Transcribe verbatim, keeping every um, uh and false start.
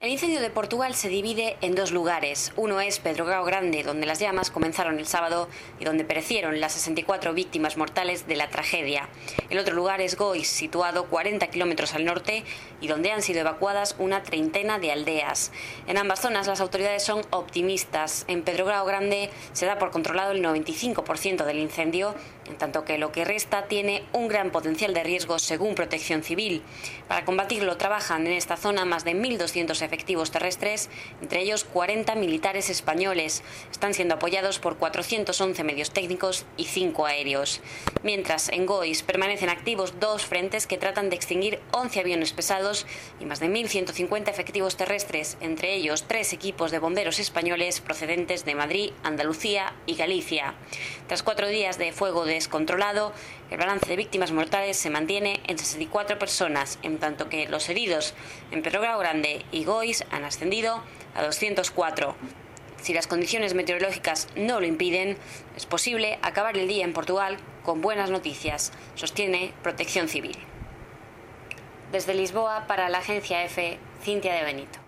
El incendio de Portugal se divide en dos lugares. Uno es Pedrógão Grande, donde las llamas comenzaron el sábado y donde perecieron las sesenta y cuatro víctimas mortales de la tragedia. El otro lugar es Góis, situado cuarenta kilómetros al norte y donde han sido evacuadas una treintena de aldeas. En ambas zonas las autoridades son optimistas. En Pedrógão Grande se da por controlado el noventa y cinco por ciento del incendio, en tanto que lo que resta tiene un gran potencial de riesgo según Protección Civil. Para combatirlo trabajan en esta zona más de mil doscientos efectivos terrestres, entre ellos cuarenta militares españoles. Están siendo apoyados por cuatrocientos once medios técnicos y cinco aéreos. Mientras, en Góis permanecen activos dos frentes que tratan de extinguir once aviones pesados y más de mil ciento cincuenta efectivos terrestres, entre ellos tres equipos de bomberos españoles procedentes de Madrid, Andalucía y Galicia. Tras cuatro días de fuego descontrolado, el balance de víctimas mortales se mantiene en sesenta y cuatro personas, en tanto que los heridos en Pedrógão Grande y Góis han ascendido a doscientos cuatro. Si las condiciones meteorológicas no lo impiden, es posible acabar el día en Portugal con buenas noticias, sostiene Protección Civil. Desde Lisboa, para la agencia EFE, Cintia de Benito.